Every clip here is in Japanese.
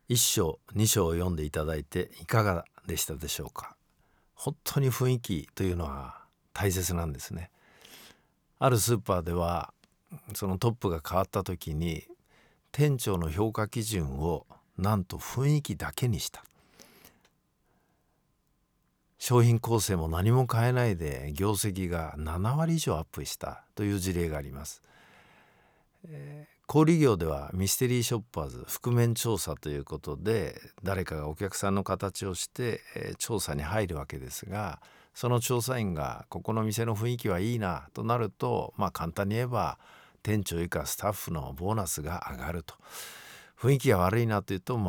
1章2章を読んでいただいていかがでしたでしょうか。本当に雰囲気というのは大切なんですね。あるスーパーではそのトップが変わった時に店長の評価基準をなんと雰囲気だけにした。商品構成も何も変えないで業績が7割以上アップしたという事例があります。小売業ではミステリーショッパーズ覆面調査ということで誰かがお客さんの形をして、調査に入るわけですが、その調査員がここの店の雰囲気はいいなとなると、簡単に言えば店長以下スタッフのボーナスが上がると。雰囲気が悪いなというと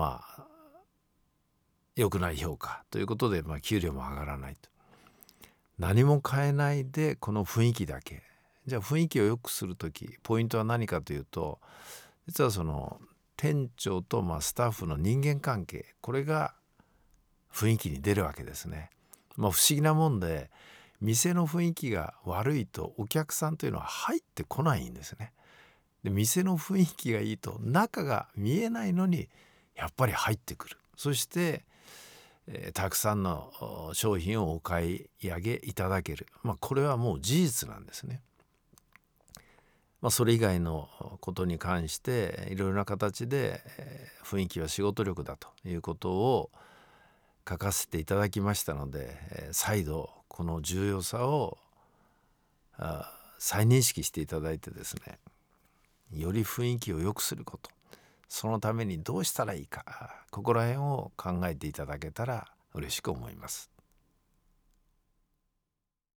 良くない評価ということで、給料も上がらないと。何も変えないでこの雰囲気だけ。じゃあ雰囲気を良くするときポイントは何かというと、実はその店長とスタッフの人間関係、これが雰囲気に出るわけですね。不思議なもんで店の雰囲気が悪いとお客さんというのは入ってこないんですね。で、店の雰囲気がいいと中が見えないのにやっぱり入ってくる。そしてたくさんの商品をお買い上げいただける、これはもう事実なんですね。それ以外のことに関していろいろな形で、雰囲気は仕事力だということを書かせていただきましたので、再度この重要さを再認識していただいてですね、より雰囲気を良くすること、そのためにどうしたらいいか、ここら辺を考えていただけたら嬉しく思います。